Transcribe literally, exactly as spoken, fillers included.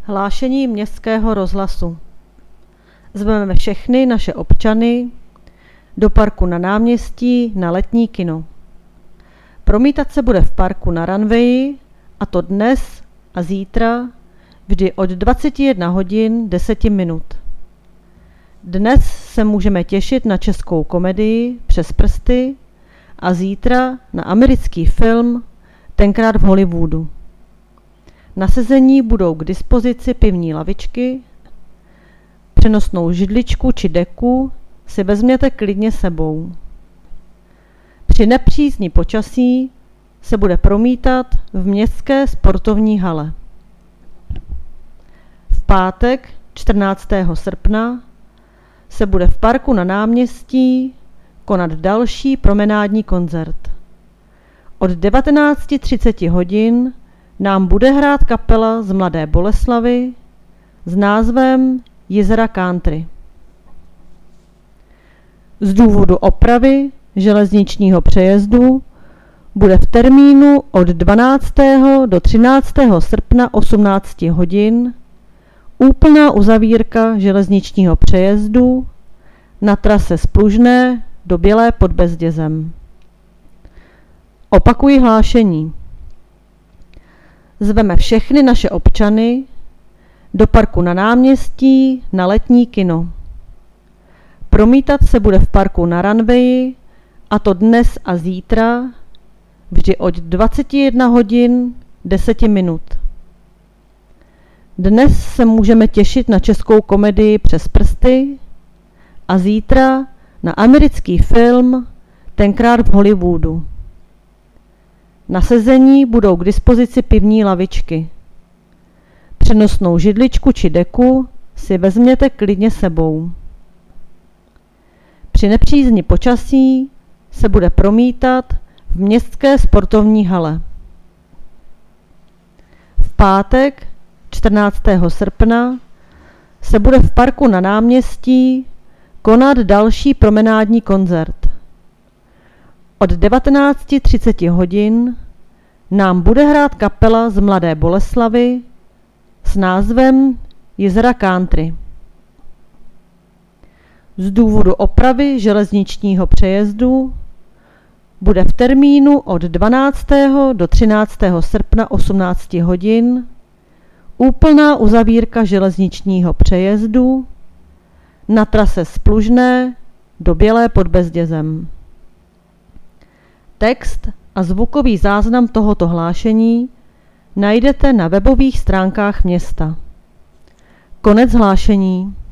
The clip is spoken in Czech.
Hlášení Městského rozhlasu. Zveme všechny naše občany do parku na náměstí na letní kino. Promítat se bude v parku na Runwayi, a to dnes a zítra, vždy od dvacet jedna hodin deset minut. Dnes se můžeme těšit na českou komedii Přes prsty a zítra na americký film Tenkrát v Hollywoodu. Na sezení budou k dispozici pivní lavičky, přenosnou židličku či deku si vezměte klidně sebou. Při nepřízni počasí se bude promítat v městské sportovní hale. V pátek čtrnáctého srpna se bude v parku na náměstí konat další promenádní koncert. Od devatenáct třicet hodin nám bude hrát kapela z Mladé Boleslavi s názvem Jezera Country. Z důvodu opravy železničního přejezdu bude v termínu od dvanáctého do třináctého srpna osmnáct hodin úplná uzavírka železničního přejezdu na trase z Plužné do Bělé pod Bezdězem. Opakuji hlášení. Zveme všechny naše občany do parku na náměstí na letní kino. Promítat se bude v parku na Runwayi, a to dnes a zítra, vždy od dvacet jedna hodin deset minut. Dnes se můžeme těšit na českou komedii Přes prsty a zítra na americký film Tenkrát v Hollywoodu. Na sezení budou k dispozici pivní lavičky. Přenosnou židličku či deku si vezměte klidně sebou. Při nepřízni počasí se bude promítat v městské sportovní hale. V pátek čtrnáctého srpna se bude v parku na náměstí konat další promenádní koncert. Od devatenáct třicet hodin nám bude hrát kapela z Mladé Boleslavi s názvem Jezera Country. Z důvodu opravy železničního přejezdu bude v termínu od dvanáctého do třináctého srpna osmnáct hodin úplná uzavírka železničního přejezdu na trase z Plužné do Bělé pod Bezdězem. Text a zvukový záznam tohoto hlášení najdete na webových stránkách města. Konec hlášení.